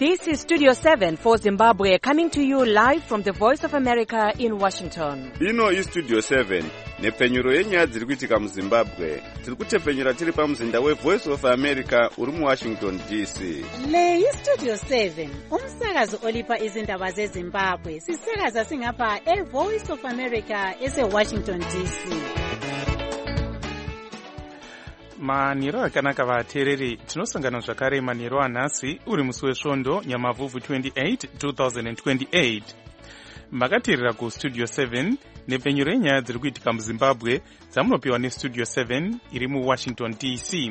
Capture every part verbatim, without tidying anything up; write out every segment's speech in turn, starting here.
This is Studio seven for Zimbabwe, coming to you live from the Voice of America in Washington. Ino is Studio seven, nepfenyuro yenyaya dziri kuitika muZimbabwe. Tiri kutepfenyura tiri pamuzinda weVoice of America uri muWashington D C. Le iStudio seven, umsakazo olipa izindaba zeZimbabwe. Sisakaza singapha eVoice of America eseWashington D C. manhero akanaka vateereri, tinosangana zvakare manhero anhasi uri musi wesvondo nyamavhuvhu twenty-eight twenty twenty-eight. makateerera kustudio seven nepfenyuro yenyaya dziri kuitika muZimbabwe dzamunopiwa nestudio seven iri muWashington D C.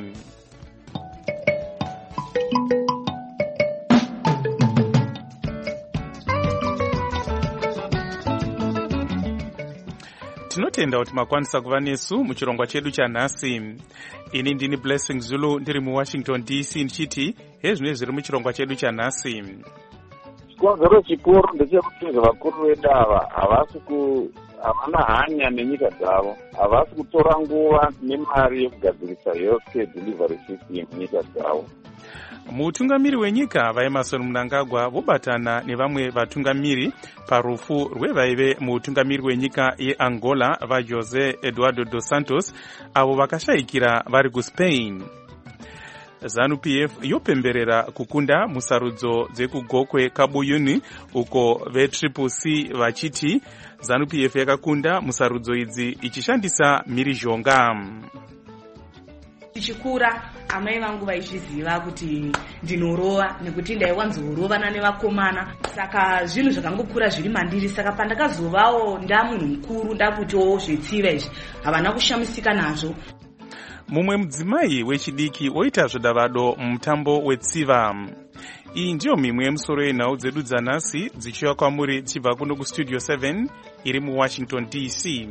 tinotenda kuti makwanisa kuva nesu muchirongwa chedu chanhasi. Ini ndini Blessing Zulu ndiri muWashington D C ndichiti hezvino zviri muchirongwa chedu chanhasi. Chikonzero chikuru ndechekuti vakuru vedu ava havasi ku havana hanya nenyika dzavo, havasi kutora nguva nemari yekugadzirisa healthcare delivery system munyika dzavo. Mutungamiri wenyika vaEmmerson Mnangagwa vobatana nevamwe vatungamiri parufu rwevaive mutungamiri wenyika yeAngola vaJosé Eduardo dos Santos avo vakashayikira vari kuSpain. ZANU-P F yopemberera kukunda musarudzo dzekugokwe kabuyuni uko veTriple C vachiti ZANU-P F yakakunda musarudzo idzi ichishandisa mhirizhonga. Tichikura amai vangu vaizviziva kuti ndinorova nekuti ndaiwanzorovana nevakomana, saka zvinhu zvakangokura zviri mandiri. Saka pandakazovawo ndamunhu mukuru ndakutiwo zvetsiva izvi havana kushamisika nazvo. Mumwe mudzimai wechidiki oita zvodavado mumutambo wetsiva. Iyi ndiyo mimwe yemusoro yenhau dzedu dzanhasi dzichiwa kwamuri dzichibva kuno kustudio seven iri muWashington D C.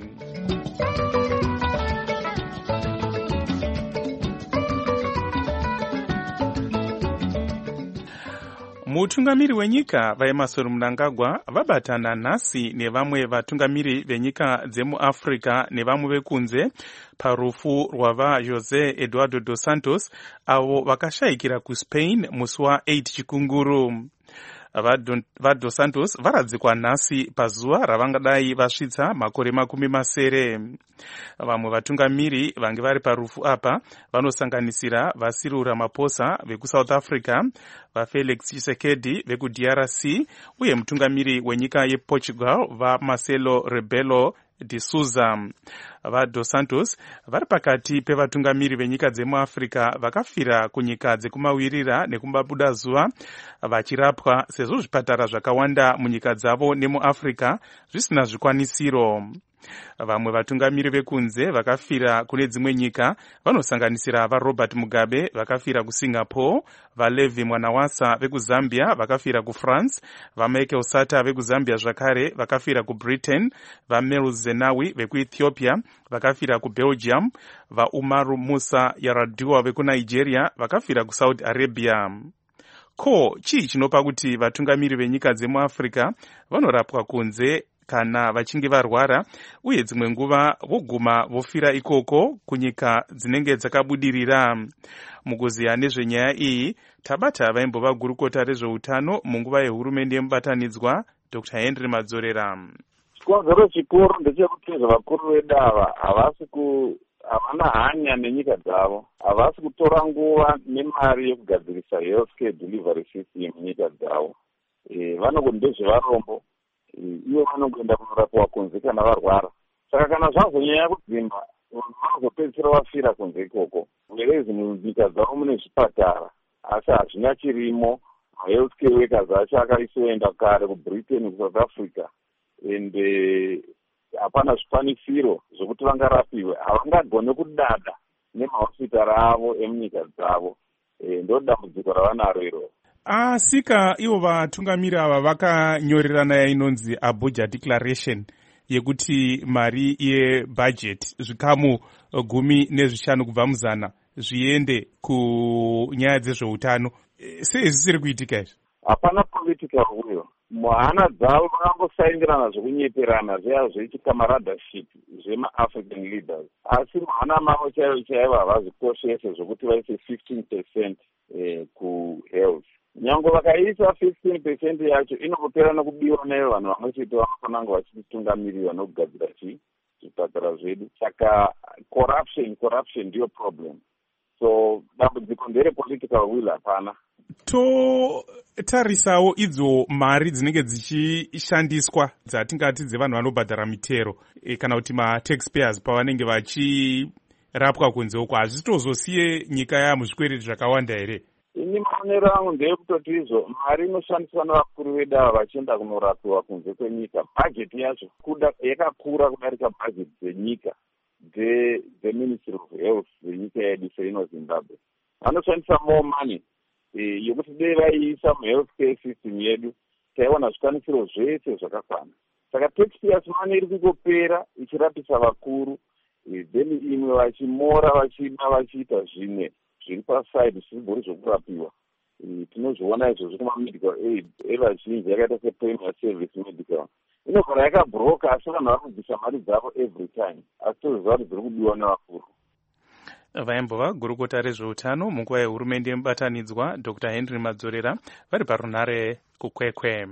Mutungamiri wenyika vaEmmerson Mnangagwa vabatana nhasi nevamwe vatungamiri venyika dzemuAfrica nevamwe vekunze parufu rwava José Eduardo dos Santos avo vakashayikira kuSpain musi wa8 chikunguru. VaDos Santos varadzikwa nhasi pazuva ravangadai vasvitsa makore makumi masere. Vamwe vatungamiri vange vari parufu apa vanosanganisira vaCyril Ramaphosa vekuSouth Africa, vaFelix Tshisekedi vekuD R C uye mutungamiri wenyika yePortugal vaMarcelo Rebelo de Sousa. VaDos Santos vari pakati pevatungamiri venyika dzemuAfrica vakafira kunyika dzekumawirira nekumabuda zuva vachirapwa sezvo zvipatara zvakawanda munyika dzavo nemuAfrica zvisina zvikwanisiro. Vamwe vatungamiri vekunze vakafira kune dzimwe nyika vanosanganisira vaRobert Mugabe vakafira kuSingapore, vaLevi Mwanawasa vekuZambia vakafira kuFrance, vaMichael Sata vekuZambia zvakare vakafira kuBritain, vaMeles Zenawi vekuEthiopia vakafira kuBelgium, vaUmaru Musa Yar'Adua vekuNigeria vakafira kuSaudi Arabia. Ko chii chinopa kuti vatungamiri venyika dzemuAfrica vanorapwa kunze kana vachinge varwara uye dzimwe nguva voguma vofira ikoko kunyika dzinenge dzakabudirira? Mukuziya nezvenyaya iyi tabata vaimbova gurukota rezveutano munguva yehurumende yemubatanidzwa Doctor Henry Madzorera. Chikonzero chikuru ndechekuti vakuru vedu ava havasi ku havana hanya nenyika dzavo, havasi kutora nguva nemari yekugadzirisa healthcare delivery system munyika dzavo. E, vanogonde zvevarombo ivo vanongoenda kunorapwa kunze kana varwara. Saka kana zvazonyanya kudzimba vanozopedzisira vafira kunze ikoko. Whereas munyika dzavo mune zvipatara asi hazvina chirimo. Healthcare workers acho akaisoenda kare kuBritain kuSouth Africa ende hapana zvikwanisiro zvokuti vangarapiwe. Havangagone kudada nemahosipitari avo emunyika dzavo. E, ndo dambudziko ravanaro iroro. Asika ivo vatungamiri ava vakanyorerana yainonzi Abuja Declaration yekuti mari yebudget zvikamu gumi nezvishanu kubva muzana zviende kunyaya dzezveutano. Sei zvisiri kuitika izvi? Hapana political will. Muhana dzavo vakangosaindirana zvekunyeperana zveya zvechikamaradaship zvema-African leaders. Asi muhana mavo chaivo chaivo havazvikoshese zvokuti vaise fifteen percent eh, kuhealth. nyange vakaisa fifteen percent yacho inopera nekubiwa nayo vanhu vamwe chete vanofanira kunge vachitungamirira nokugadzira chii zvipatara zvedu. Saka corruption corruption ndiyo problem. So dambudziko nderepolitical will hapana. Totarisawo idzo mari dzinenge dzichishandiswa dzatingati dzevanhu vanobhadhara mitero e, kana kuti mataxpayers pavanenge vachirapwa kunze uko, hazvitozosiye nyika yamuzvikwereti zvakawanda here? Ini maonero angu ndeyekutoti izvo mari inoshandiswa nevakuru vedu ava vachienda kunorapiwa kunze kwenyika, bhajeti yacho kuda yakakura kudarika bhajeti dzenyika dzeministry of health dzenyika yedu seino Zimbabwe. Vanoshandisa more money yekuti dei vaiisa muhealthcare system yedu taiwana zvikwanisiro zvese zvakakwana. Saka taxpayers money iri kungopera ichirapisa vakuru, then imwe vachimora vachida vachiita zvimwe zviri paside zvisibori zvokurapiwa. Tinozviona izvozvo kuma-medical aid evazhinji yakaita sepremier service medical inogara yakabhuroka, asi vanhu vari kubvisa mari dzavo every time, asi toziva kuti dziri kudiwa nevakuru. Vaimbova gurukota rezveutano munguva yehurumende yemubatanidzwa Doctor Henry Madzorera vari parunare kukwekwe.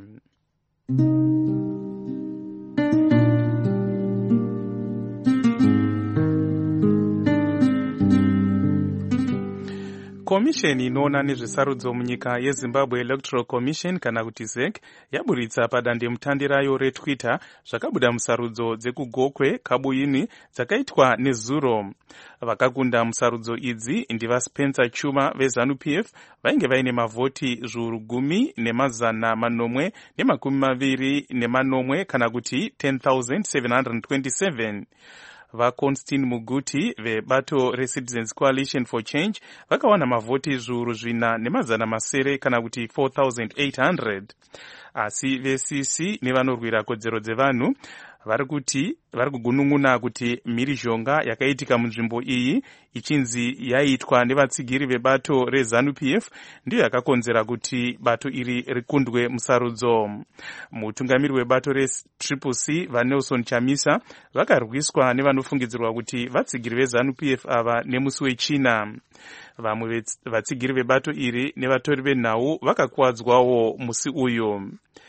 Komisheni inoona nezvesarudzo munyika yeZimbabwe Electoral Commission kana kuti Z E C yaburitsa padandemutande rayo reTwitter zvakabuda musarudzo dzekugokwe Kabuyini dzakaitwa nezuro. Vakakunda musarudzo idzi ndiva Spencer Chuma veZANU P F vainge vaine mavhoti zviuru gumi nemazana manomwe nemakumi maviri nemanomwe kana kuti ten thousand seven hundred twenty-seven. VaConstantine Muguti vebato reCitizens Coalition for Change vakawana mavhoti zviuru zvina nemazana masere kana kuti four thousand eight hundred. Asi veC C nevanorwira kodzero dzevanhu vari kuti vari kugunun'una kuti mhirizhonga yakaitika munzvimbo iyi ichinzi yaitwa nevatsigiri vebato reZANU P F ndiyo yakakonzera kuti bato iri rikundwe musarudzo. Mutungamiri webato reTriple C vaNelson Chamisa vakarwiswa nevanofungidzirwa kuti vatsigiri veZANU P F ava nemusi wechina. Vamwe vatsigiri vebato iri nevatori venhau vakakuwadzwawo musi uyu.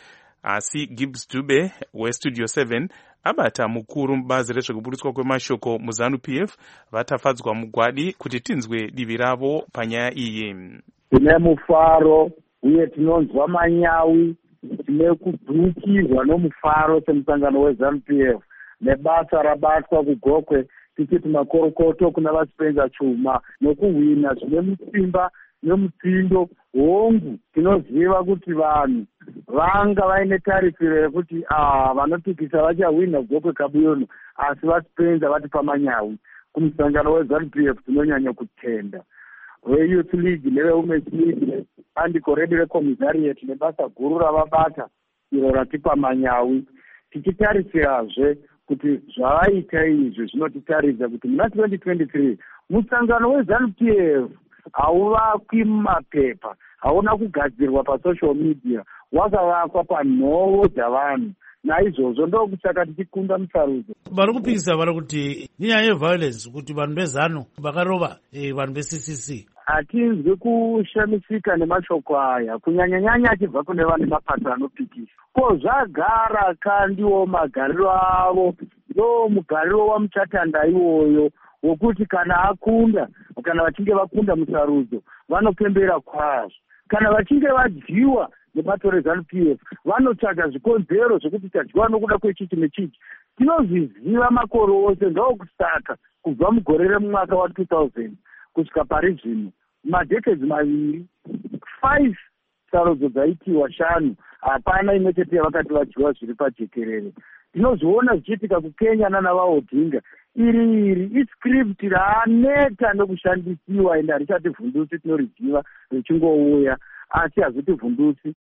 Asi Gibbs Dube weStudio seven abata mukuru mubazi rezvekuburitswa kwemashoko muZANU P F vatafadzwa mugwadi kuti tinzwe divi ravo panyaya iyi. Tine mufaro uye tinonzwa manyawi, tine kudhukirwa nomufaro semusangano weZANU P F nebasa rabatwa kugokwe tichiti makorokoto kuna vaSpencer Chuma nokuhwina zvine musimba nemutsindo hongu. Tinoziva kuti vanhu vanga vaine tarisiro yekuti ah vanotikisa vachahwina kugokwe Kabuyini, asi vaSpencer vati pamanyawi. Kumusangano weZANU P F tinonyanya kutenda. VeYouth League neveWomen's League bandiko redu recommissariat nebasa guru ravabata iro ratipa manyawi, tichitarisirazve kuti zvavaita izvi zvinotitaridza kuti muna twenty twenty-three musangano weZANU P F hauvakwi mumapepa, hauna kugadzirwa pasocial media, wakavakwa panhoo dzavanhu. Naizvozvo ndokusaka tichikunda musarudzo. Vari kupikisa vari kuti inyaya yeviolence kuti vanhu vezANU vakarova eh, vanhu veC C C. Hatinzwi kushamisika nemashoko aya kunyanyanyanya achibva kune vane mapato anopikisa. Ko zvagara kandiwo magariro avo ndo mugariro wamuchatanda iwoyo wokuti kana akunda kana vachinge vakunda musarudzo vanopembera kwazvo. Kana vachinge vadyiwa nebato reZANU P F vanotsvaga zvikonzero zvekuti tadyiwa nokuda kwechichi nechichi. Tinozviziva makore ose, ndokusaka kubva mugore remumwaka wa two thousand kusvika pari zvino madhekedzi maviri five sarudzo dzaitiwa shanu, hapana imwe chete yavakati vadyiwa zviri pajekerere. Tinozviona zvichiitika kuKenya nana vaOdinga. Iri iri iscript raaneta nokushandisiwa ende harichati vhundusi tinoriziva richingouya, asi hazviti vhundusi.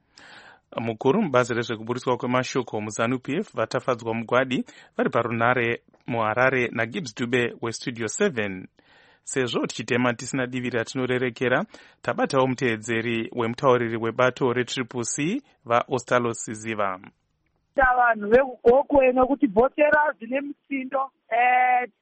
Mukuru mubazi rezvekuburitswa kwemashoko muZANU P F vatafadzwa mugwadi vari parunare muHarare naGibbs Dube weStudio seven. Sezvo tichitema tisina divi ratinorerekera, tabatawo muteedzeri wemutauriri webato reTriple C vaOstalos Ziva. Vanhu vekugokwe nekuti bhotera zvine mutsindo eh tichi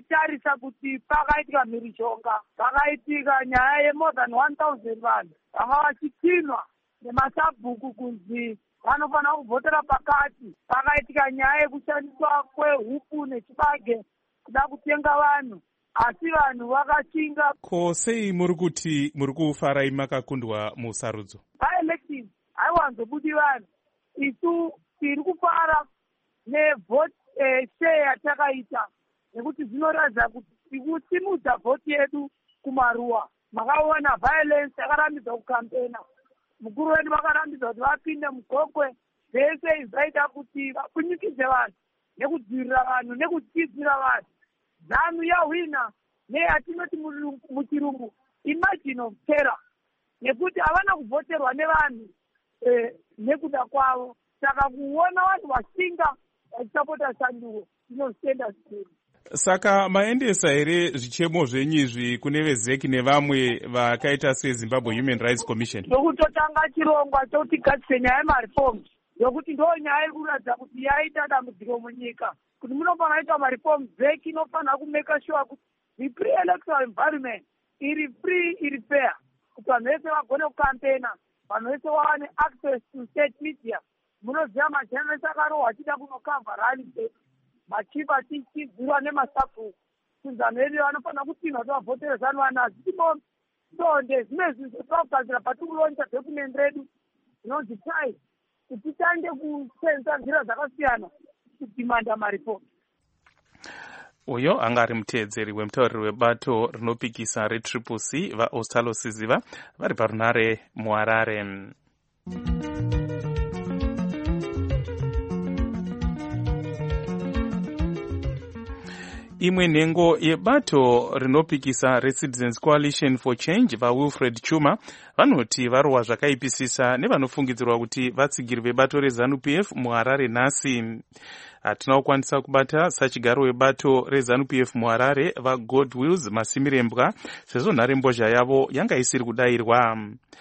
tichitarisa kuti pakaitika mhirizhonga, pakaitika nyaya yemore than one thousand vanhu vanga vachipinwa nemasabhuku kunzi vanofanira kuvhotera pakati. Pakaitika nyaya yekushandiswa kwehupu nechibage kuda kutenga vanhu, asi vanhu vakachinga. Ko sei muri kuti muri kufarai makakundwa musarudzo? Vaelection haiwanzobudi vanhu. Isu tiri kufara nevhoti share yatakaita nekuti zvinoratidza kuti tikusimudza vhoti yedu kumaruwa. Makaona violence yakarambidza kukampena. Mukuru wedu vakarambidza kuti vapinde mugogwe. Zvese zvaita kuti vapunyikidze vanhu nekudzivirira vanhu nekutyizira vanhu. ZANU yahwina neyatinoti muchirungu imagine of terror, nekuti havana kuvhoterwa nevanhu eh, nekuda kwavo. Saka kuona vanhu vashinga vachisapota sanduko inostenda zvikuru. Saka maendesa here zvichemo zvenyu izvi kune vezeki nevamwe vakaita seZimbabwe Human Rights Commission? Ndokutotanga chirongwa chokuti gadzise nyaya yemareforms, yokuti ndo nyaya iri kuratidza kuti yaita dambudziko munyika, kuti munofanira kuita mareforms. Zeki inofanira kumeka sure kuti the pre-electoral environment iri free, iri fair, kuti vanhu vese vagone kukampena, vanhu vese vawane access to state media. Munoziva majournalist akarohwa achida kunokavha rally state, machipa tichizirwa nemasabhuku, kuti vanhu vedu vanofanira kupinwa kuti vavhotere ZANU vanazi. Timo sonde zvimwe zvinhu zvatakugadzira patikuloncha document redu rinonzi try kuti titange kusenza nzira dzakasiyana kudhimanda maripoti. Uyo anga ari muteedzeri wemutauriri webato rinopikisa retriple C vaOstalo Siziva vari parunare muHarare. Imwe nhengo yebato rinopikisa reCitizens Coalition for Change vaWilfred Chuma vanoti varohwa zvakaipisisa nevanofungidzirwa kuti vatsigiri vebato reZANU P F muHarare nhasi. Hatina kukwanisa kubata sachigaro webato reZANU P F muHarare vaGodwills Masimirembwa sezvo nharembozha yavo yanga isiri kudayirwa,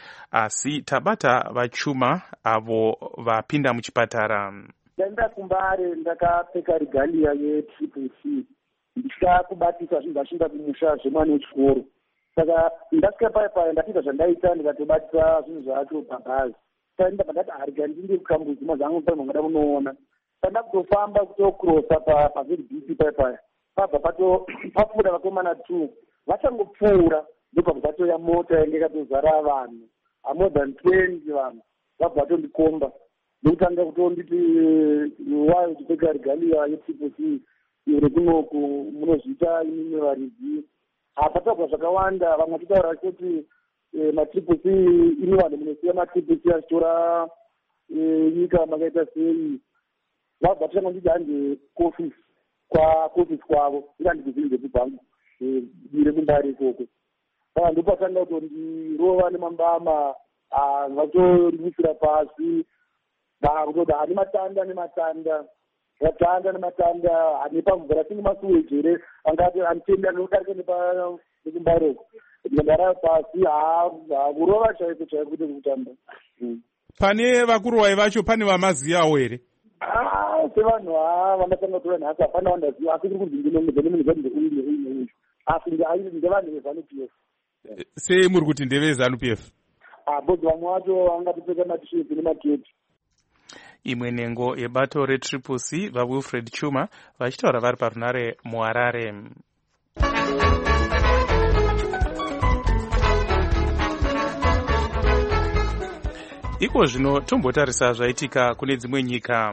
asi tabata vaChuma avo vapinda muchipatara. Ndaenda kumbare ndakapfeka regalia yetriple C ndichida kubatisa zvinhu zvashinda kumusha zvemwana wechikoro. Saka ndasvika paya paya ndapinza zvandaita ndikatobatisa zvinhu zvacho pabhazi. Saka ndabva ndati harika ndinde kukambuzi mazangu pano ngada kunoona. Saka kutofamba kutokrosa pavhidhisi paya paya. Pabva pato papfuura vakomana two vachangopfuura ndobva patoya mota yange ikatozara vanhu more than twenty vanhu vabva vatondikomba ndokutanga kutonditi wayo chipfeka regalia yetriple C iri kunoku munozviita imwe varidzi. Hapatagwa zvakawanda, vamwe vachitaura kuti matriple C ine vanhu munosiya matriple C achitora nyika makaita sei. Vabva tanga nditi hande kuofisi kwaofisi kwavo ndikandikuzinze kubhangu dire kumbari ikoko. Saka ndopatanga kutondirova nemambama vatondiwisira pasi vakutoda hane matanda nematanda vatanda nematanda ane pamvura tinge masuweji here angati anitenda nokudarika nekumbaroko ndagara pasi hakurova chaiko chaiko kuti kutamba. Pane vakurovai vacho pane vamaziyawo here? Sevanhu vandatanga kutora nhasi hapana vandaziva, asi kuri kunzi ndinomuzenemunhu uine uine uyu asi ndevanhu veZANU P F. Sei muri kuti ndeveZANU P F? Bodzi vamwe vacho vangatopfeka matisheti nemaketi. Imwe nhengo yebato retriple C vaWilfred Chuma vachitaura vari parunare muHarare. Iko zvino tombotarisa zvaitika kune dzimwe nyika.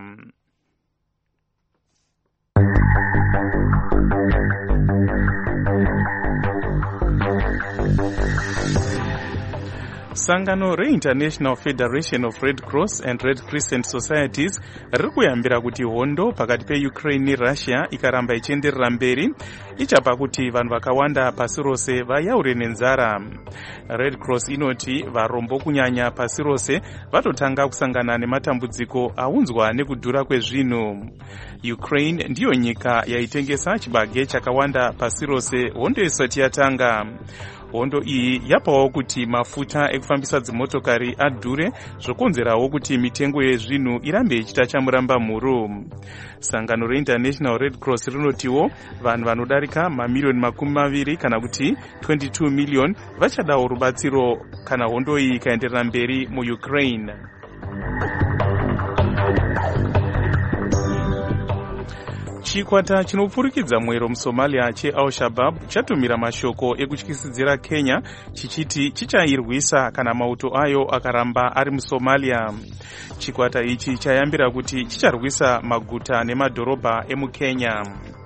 Sangano reInternational Federation of Red Cross and Red Crescent Societies riri kuyambira kuti hondo pakati peUkraine neRussia ikaramba ichienderera mberi ichapa kuti vanhu vakawanda pasi rose vayaure nenzara. Red Cross inoti varombo kunyanya pasi rose vatotanga kusangana nematambudziko aunzwa nekudhura kwezvinhu. Ukraine ndiyo nyika yaitengesa chibage chakawanda pasi rose hondo isati yatanga. hondo iyi yapawo kuti mafuta ekufambisa dzimotokari adhure, zvokonzerawo kuti mitengo yezvinhu irambe ichita chamuramba mhuru. Sangano reInternational Red Cross rinotiwo vanhu vanodarika mamiliyoni makumi maviri kana kuti twenty-two million vachadawo rubatsiro kana hondo iyi ikaenderera mberi muUkraine. Chikwata chinopfurikidza mwero muSomalia cheAl-Shabaab chatumira mashoko ekutyisidzira Kenya chichiti chichairwisa kana mauto ayo akaramba ari muSomalia. Chikwata ichi chayambira kuti chicharwisa maguta nemadhorobha emuKenya.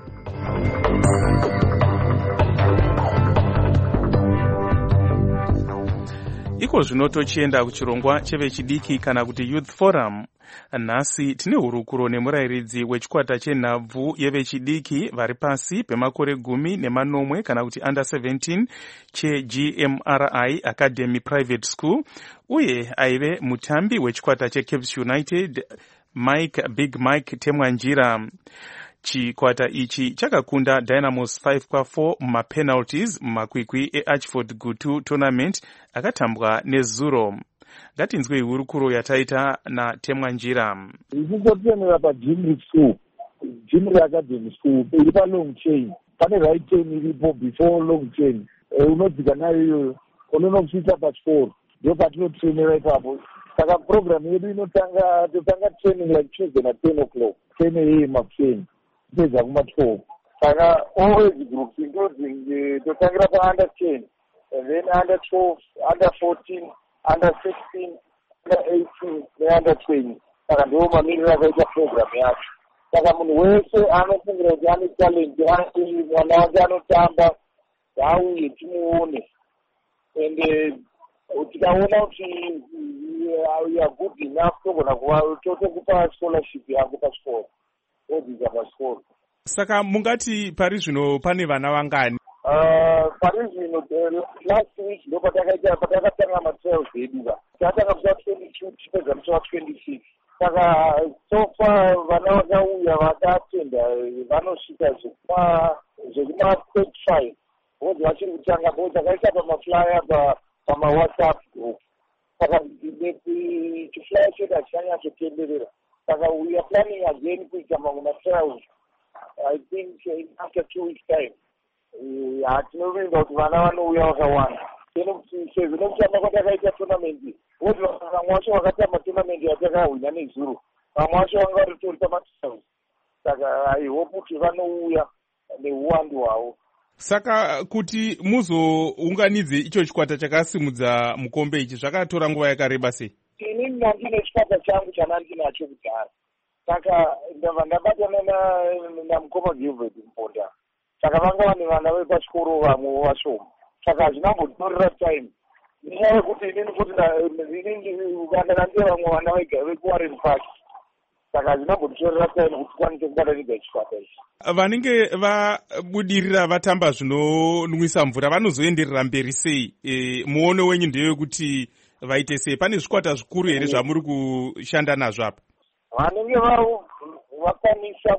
Iko zvino tochienda kuchirongwa chevechidiki kana kuti Youth Forum. Nhasi tine hurukuro nemurairidzi wechikwata chenhabvu yevechidiki vari pasi pemakore gumi nemanomwe kana kuti under seventeen cheG M R I Academy Private School, uye aive mutambi wechikwata cheCaps United Mike Big Mike Temwanjira. Chikwata ichi chakakunda Dynamos five kwa four mumapenalties mumakwikwi eAchford Gutu Tournament akatambwa nezuro. Ngatinzwe hurukuro yataita naTemwanjira. Ndikutotemera paJimri School, Jimri Academy School, iri paLong Chain. Pane right chain iripo before Long Chain. Unodzika nayo iyoyo, unonokusvitsa pachikoro. Ndio patinotremera ipapo. Saka program yedu inotanga totanga training like Tuesday at ten o'clock. ten a m makuseni. Kupedza kuma twelve. Saka always groups including totangira pa under ten, and then under twelve, under fourteen, under sixteen, under eighteen, under twenty. Saka ndio mamirira akaita program yacho. Saka munhu wese anofungira kuti ane talent, ane mwana wake anotamba, ngauye timuone. And tikaona kuti you are good enough togona totokupa scholarship yako pachikoro. Odzidzisa pachikoro. Saka mungati pari zvino pane vana vangani? Uh, pari zvino last week ndo patakaita patakatanga matrials edu ka. Tatanga kuva twenty-two tipedza kuva twenty-six. Saka so far vana vakauya vakatenda vanosvika zvekuma zvekuma thirty-five. Vozi vachiri kutanga bo takaisa pamaflyer pa pamaWhatsApp group. Saka chiflyer chedu hachanyatsotenderera. Saka we are planning again kuita mamwe matrials. I think uh, after two weeks time. Hatinovinga kuti vana vanouya vakawanda. Zvinokutamba kwatakaita tournament. Voti vamwe vacho vakatamba tournament yatakahwina nezuro. Vamwe vacho vanga varitori pamatrials. Saka I hope kuti vanouya neuwandu hwavo. Saka kuti muzounganidze icho chikwata chakasimudza mukombe ichi zvakatora nguva yakareba sei? Inini ndandine chikwata changu chanandinacho kudhara. Saka ndabva ndabatana namukoma Gilbert Mponda. Saka vanga vane vana vepachikoro vamwe vashoma. Saka hazvinambotorera time. Nenyaya yekuti inini kuti vandana ndiye vamwe vana vekuWarren Park. Saka hazvinambotorera time kuti kwanise kubatanidza chikwata ichi. Vanenge vabudirira vatamba zvinonwisa mvura vanozoenderera mberi sei? E, muono wenyu ndewe kuti vaite sei? Pane zvikwata zvikuru here zvamuri kushanda nazvo apa? Vanenge vakwanisa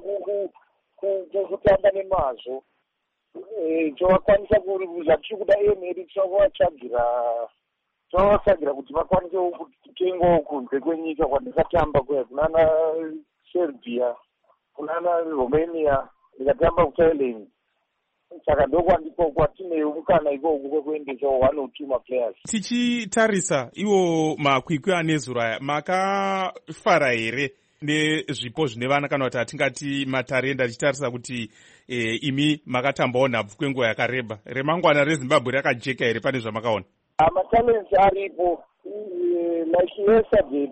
kutamba nemazvo. Chovakwanisa zvatiri kuda emeri tovatsvagira tovatsvagira kuti vakwanise kutengawo kunze kwenyika kwandakatamba kuya kunana Serbia, kunana Romania, ndikatamba kuThailand. Saka ndokwandiko kwatine mukana ikoko kwekuendesa one or two maplayers. Tichitarisa iwo makwikwi anezuro aya, makafara here nezvipo zvine vana kana kuti atingati matarenda, tichitarisa kuti e, imi makatambawo nhabvu kwenguva yakareba. Remangwana reZimbabwe rakajeka here? Pane zvamakaona? Matalents aripo, like yesterday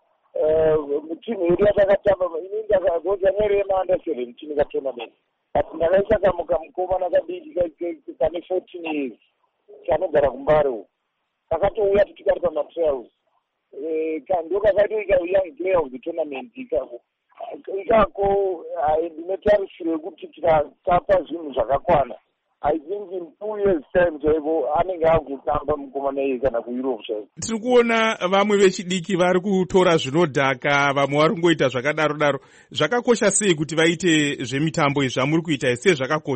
timu yedu yatakatamba, ini ndakagoza nerema under seventeen katournament. But ndakaisa kamuka mukomana kadiki kane fourteen years kanogara kuMbare. Kakatouya tikari pamatrials. Ndo kakatoita young player of the tournament ikako. Ikako ndinotarisire kuti tikatapa zvinhu zvakakwana. I think in two years time chaivo anenge akutamba mukomana iye kana kuEurope chaivo. Tiri kuona vamwe vechidiki vari kutora zvinodhaka, vamwe vari kungoita zvakadaro daro. Zvakakosha sei kuti vaite zvemitambo izvi zvamuri kuita sei zvakakosha?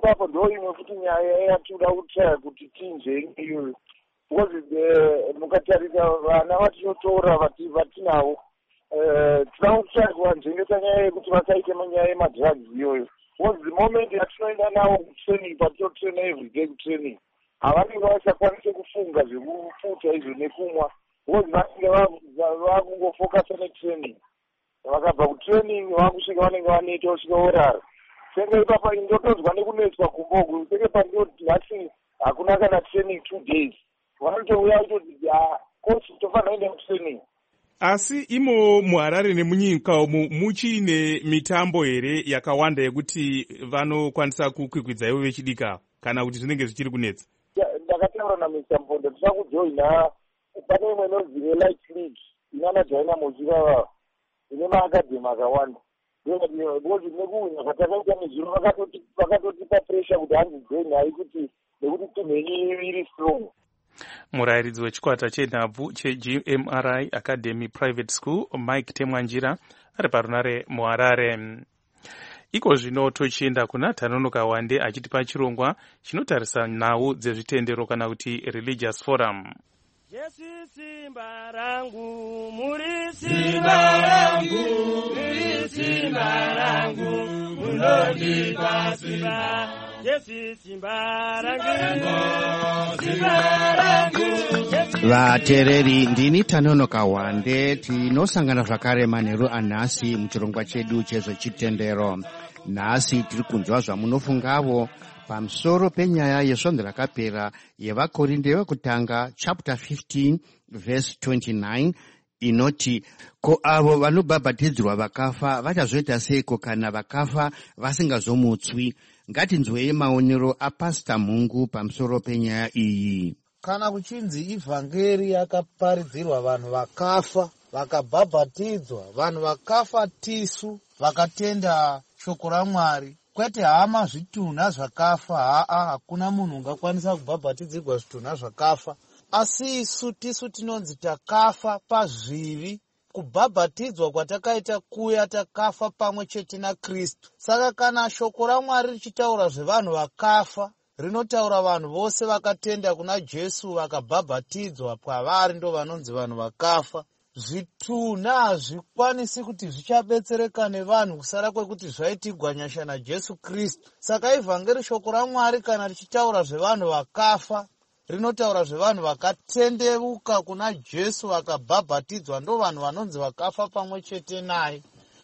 ipapo ndo imwe futi nyaya yatinoda kutraya kuti tinje iyoyo, because mukatarisa vana vatinotora vatinavo tinoda kutraya kuvanzvengesa nyaya yekuti vasaite manyaya yemadrugs iyoyo, because the moment yatinoenda navo kutraining, patinotraina everyday kutraining, havanenge vasakwanise kufunga zvekufuta izvo nekumwa, because vanenge vakungofokasa netraining. Vakabva kutraining vakusvika vanenge vaneta kusvika vorara. Senge ipapa indotozwa nekunetswa kumbogu, senge pandoti nhasi hakuna kana training two days. Vanotouya vachoti kochi tofanira kuenda kutraining. Asi imo muHarare nemunyika umu muchine mitambo here yakawanda yekuti vanokwanisa kukwikwidza ivo vechidika, kana kuti zvinenge zvichiri kunetsa? Ndakataura naMister Mponda tisa kujoina pane imwe inonzi Light League inana Dynamo chivava ine maakadhemi akawanda. Because nekuwina kwatakaita nezvino vakatotipa pressure kuti hanzi join, haikuti nekuti timu yenyu iri strong. Murayiridzi wechikwata chenhabvu cheG M R I Academy Private School Mike Temwanjira ari parunare muHarare. Iko zvino tochienda kuna Tanonoka Wande achitipa chirongwa chinotarisa nhau dzezvitendero kana kuti religious forum. Yesu simba rangu, muri simba rangu, muri simba rangu, munonipa simba. Yesu simba rangu, simba rangu. Vatereri, ndini Tanonoka Wande, tinosangana zvakare manheru anhasi muchirongwa chedu chezvechitendero. Nhasi tiri kunzwa zvamunofungavo pamusoro penyaya yesvondo rakapera yevakorinde vekutanga chapter fifteen verse twenty-nine inoti, ko avo vanobhabhatidzirwa vakafa vachazoita seiko kana vakafa vasingazomutswi? Ngatinzwei maonero aPastor Mungu pamusoro penyaya iyi. Kana kuchinzi ivhangeri yakaparidzirwa vanhu vakafa vakabhabhatidzwa, vanhu vakafa tisu vakatenda shoko raMwari, kwete hama zvitunha zvakafa. Haa, hakuna munhu ungakwanisa kubhabhatidzirwa zvitunha zvakafa, asi isu tisu tinonzi takafa pazvivi. Kubhabhatidzwa kwatakaita kuya takafa pamwe chete naKristu. Saka kana shoko raMwari richitaura zvevanhu vakafa, rinotaura vanhu vose vakatenda kuna Jesu vakabhabhatidzwa kwavari ndo vanonzi vanhu vakafa. Zvitunha hazvikwanisi kuti zvichabetsereka nevanhu kusara kwekuti zvaitigwa nyasha naJesu Kristu. Saka ivhangeri shoko raMwari kana richitaura zvevanhu vakafa, rinotaura zvevanhu vakatendeuka kuna Jesu vakabhabhatidzwa, ndo vanhu vanonzi vakafa pamwe chete naye.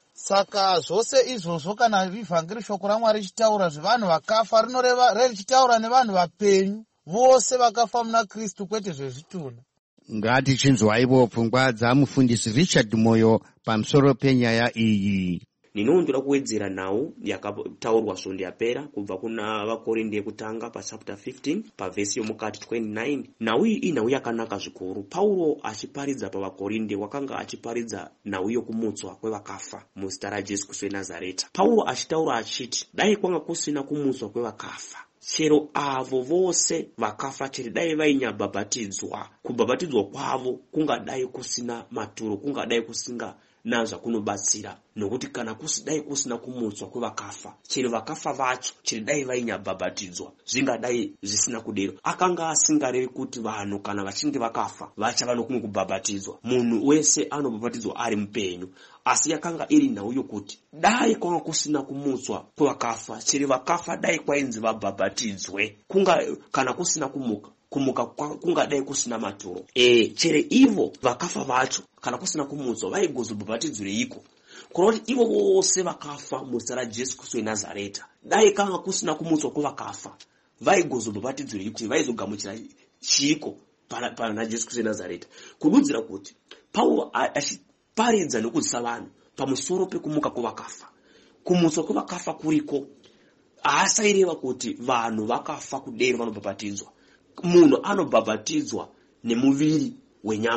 Saka zvose izvozvo kana ivhangeri shoko raMwari richitaura zvevanhu vakafa, rinoreva richitaura nevanhu vapenyu vose vakafa muna Kristu, kwete zvezvitunha. Ngatichinzwaivo pfungwa dzamufundisi Richard Moyo pamusoro penyaya iyi. Ndinondoda kuwedzera nhau yakataurwa svondo yapera kubva kuna vakorinde yekutanga pachapter fifteen pavhesi yomukati twenty-nine. Nhau iyi inhau yakanaka zvikuru. Paulo achiparidza pavakorinde wakanga achiparidza nhau yokumutswa kwevakafa muzita raJesu Kristu weNazareta. Paulo achitaura achiti, dai kwanga kusina kumutswa kwevakafa, chero avo vose vakafa chete dai vainyabhabhatidzwa, kubhabhatidzwa kwavo kungadai kusina maturo, kungadai kusinga nazva kunobatsira, nokuti kana kusidai kusina kumutswa kwevakafa, chero vakafa vacho chero dai vainyabhabhatidzwa zvingadai zvisina kudero. Akanga asingarevi kuti vanhu kana vachinge vakafa vachava nokumwe kubhabhatidzwa. Munhu wese anobhabhatidzwa ari mupenyu, asi yakanga iri nhau yokuti dai kwanga kusina kumutswa kwevakafa, chero vakafa dai kwainzi vabhabhatidzwe, kunga kana kusina kumuka kumuka kungadai kusina maturo. E, chere ivo vakafa vacho kana kusina kumutswa vaigozobhabhatidzwireiko? Kuroti ivo vose vakafa muzita raJesu Kristu weNazareta, dai kanga kusina kumutswa kwevakafa vaigozobhabhatidzwireiko, kuti vaizogamuchira chiko pana Jesu Kristu weNazareta? Kududzira kuti Paulo achiparidza nekudzidzisa vanhu pamusoro pekumuka kwevakafa. Kumutswa kwevakafa kuriko, haasaireva kuti vanhu vakafa kudero vanobhabhatidzwa. Munhu anobhabhatidzwa nemuviri wenyama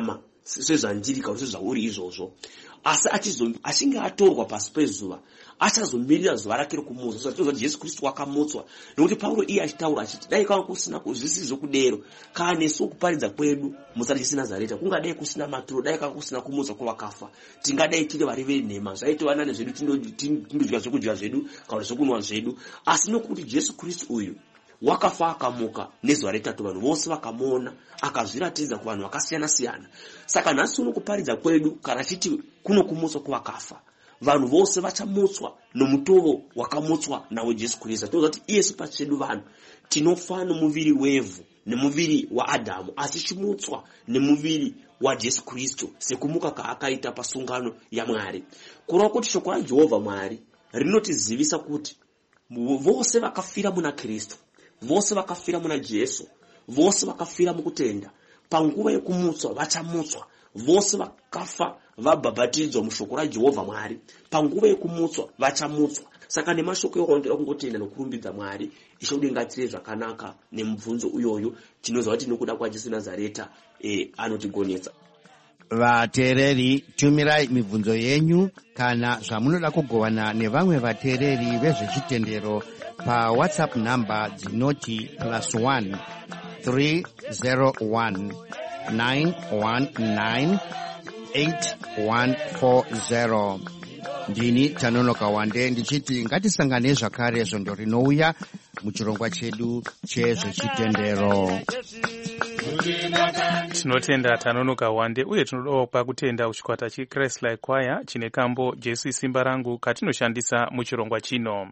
sezvandiri kana sezvauri izvozvo, asi achinge atorwa pasi pezuva achazomirira zuva rake rekumutswa. Saka tinoziva kuti Jesu Kristu wakamutswa, nekuti Pauro iye achitaura achiti dai kwanga kusina zvisizvo kudero kana nesu kuparidza kwedu muzita raJesu Nazareta kungadai kusina maturo, dai kwanga kusina kumutswa kwavakafa, tingadai tiri vari venhema, zvaitova nane zvedu tindodya zvokudya zvedu kana zvokunwa zvedu. Asi nokuti Jesu Kristu uyu wakafa akamuka nezuva retatu, vanhu vose vakamuona akazviratidza kuvanhu vakasiyana siyana. Saka nhasi uno kuparidza kwedu kana chiti kuno kumutswa kwavakafa, vanhu vose vachamutswa nomutovo wakamutswa nawo Jesu Kristu. Tinoziva kuti iyesu pachedu vanhu tinofa nomuviri wevhu nemuviri waAdhamu, asi chimutswa nemuviri waJesu Kristu sekumuka kaakaita pasungano yaMwari. Kureva kuti shoko raJehovha Mwari rinotizivisa kuti vose vakafira muna Kristu, vose vakafira muna Jesu, vose vakafira mukutenda, panguva yekumutswa vachamutswa. Vose vakafa vabhabhatidzwa mushoko raJehovha Mwari, panguva yekumutswa vachamutswa. Saka nemashoko ewandoda kungotenda nokurumbidza Mwari ichodengatire zvakanaka nemubvunzo uyoyo. Tinoziva kuti nokuda kwaJesu Nazareta e, anotigonetsa. Vateereri, tumirai mibvunzo yenyu kana zvamunoda kugovana nevamwe vateereri vezvechitendero pa WhatsApp namba dzinoti plus one three zero one nine one nine eight one four zero. Ndini Tanonoka Wande ndichiti ngatisangane zvakare zvondo rinouya muchirongwa chedu chezvechitendero. Tinotenda Tanonoka Wande uye tinodawo pakutenda chikwata cheChrist-like Choir chine kambo Jesu simba rangu katinoshandisa muchirongwa chino.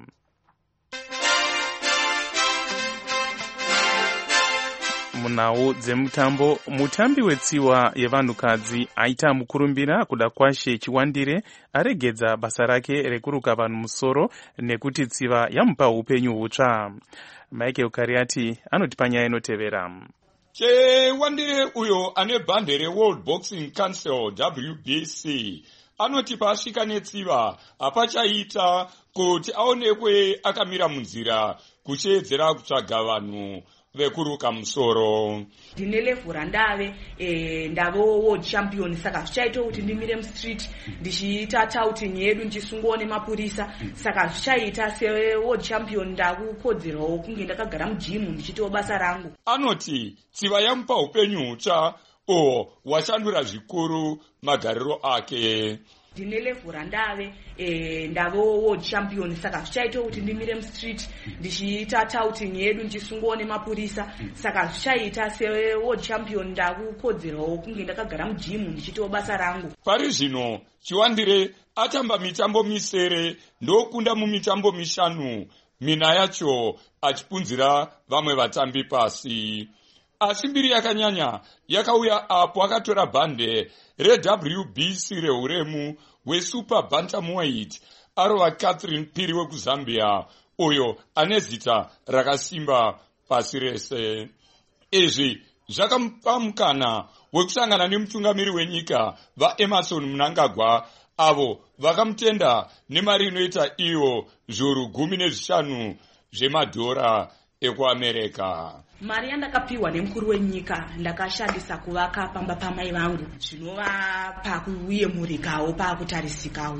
Munhau dzemutambo, mutambi wetsiwa yevanhukadzi aita mukurumbira kuda kwashe Chiwandire aregedza basa rake rekuruka vanhu musoro nekuti tsiva yamupa upenyu hutsva. Michael Kariati anoti panyaya inotevera. Chiwandire uyo ane bhande reWorld Boxing Council W B C anoti pasvika netsiva apachaita kuti aonekwe akamira munzira kuchedzera kutsvaga vanhu vekuruka musoro. Ndine level randave eh ndavo world champion, saka zvichaita kuti ndimire mustreet ndichiita touting yedu ndichisungwa nemapurisa. Saka zvichaita se world champion ndakukodzerawo kunge ndakagara mujim ndichitawo basa rangu. Anoti tsiva yamupa upenyu hutsva o washandura zvikuru magariro ake. Ndine level randave eh ndavo world champion, saka zvichaita kuti ndimire mustreet ndichiita touting yedu ndichisungwa nemapurisa. Saka zvichaita se world champion ndakukodzerawo kunge ndakagara mujim ndichitawo basa rangu. Pari zvino Chiwandire atamba mitambo misere ndokunda mumitambo mishanu, mina yacho achipunzira vamwe vatambi pasi. Asi mbiri yakanyanya yakauya apo akatora bhande reW B C reuremu weSuper Bantamweight arova Catherine Piri wekuzambia, uyo ane zita rakasimba pasi rese. Izvi zvakamupa mukana wekusangana nemutungamiri wenyika vaEmerson Mnangagwa, avo vakamutenda nemari inoita iyo zviuru gumi nezvishanu zvemadhora ekuAmerika. Mari yandakapiwa nemukuru wenyika ndakashandisa kuvaka pamba pamai vangu, zvinova pakuyemurikawo pakutarisikawo.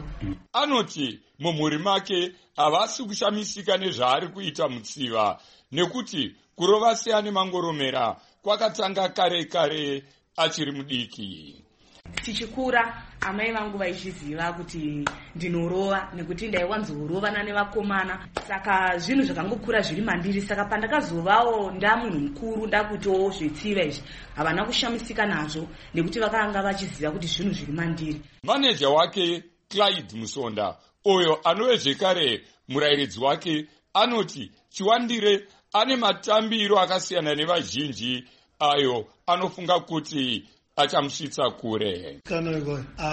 Anoti mumhuri make havasi kushamisika nezvaari kuita mutsiva, nekuti kurova seane mangoromera kwakatanga kare kare achiri mudiki. Tichikura amai vangu vaichiziva kuti ndinorova nekuti ndaiwanzorovana nevakomana, saka zvinhu zvakangokura zviri mandiri. Saka pandakazovawo ndamunhu mukuru ndakutiwo zvetsiva izvi havana kushamisika nazvo nekuti vakanga vachiziva kuti zvinhu zviri mandiri. Maneja wake Clyde Musonda, uyo anove zvekare murayiridzi wake, anoti Chiwandire ane matambiro akasiyana nevazhinji ayo anofunga kuti achamusvitsa kure. Kanogo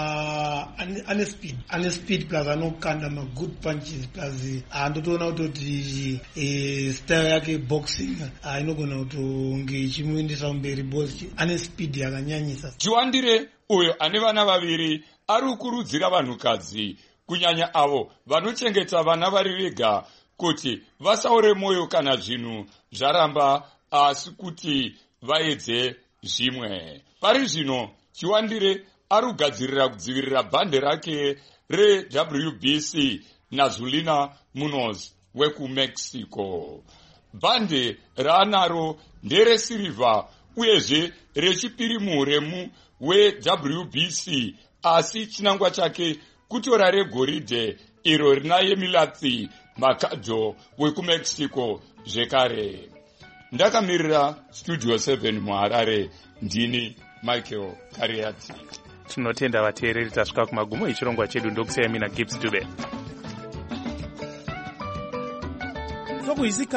uh ane speed ane speed plus anokanda ma good punches plus andotoona kuti eh style yake boxing inogona kutonge ichimuendesa mberi boss. Ane speed yakanyanyisa. Chiwandire uyo ane vana vaviri ari kukurudzira vanhukadzi kunyanya avo vanochengeta vana vari vega kuti vasaure moyo kana zvinhu zvaramba, asi kuti vaedze zvimwe. Pari zvino Chiwandire ari kugadzirira kudzivirira bhande rake re-W B C naZulina Munoz wekumexico. Bhande raanaro nderesirivha uyezve rechipiri muhuremu we-W B C, asi chinangwa chake kutora regoridhe iro rinaye Milatsi Mercado wekumexico zvekare. Ndakamirira Studio seven muHarare, ndini Michael Kariati. Tinotenda vateereri tasvika kumagumo echirongwa chedu. Ndokusiyai mina Gibbs Dube.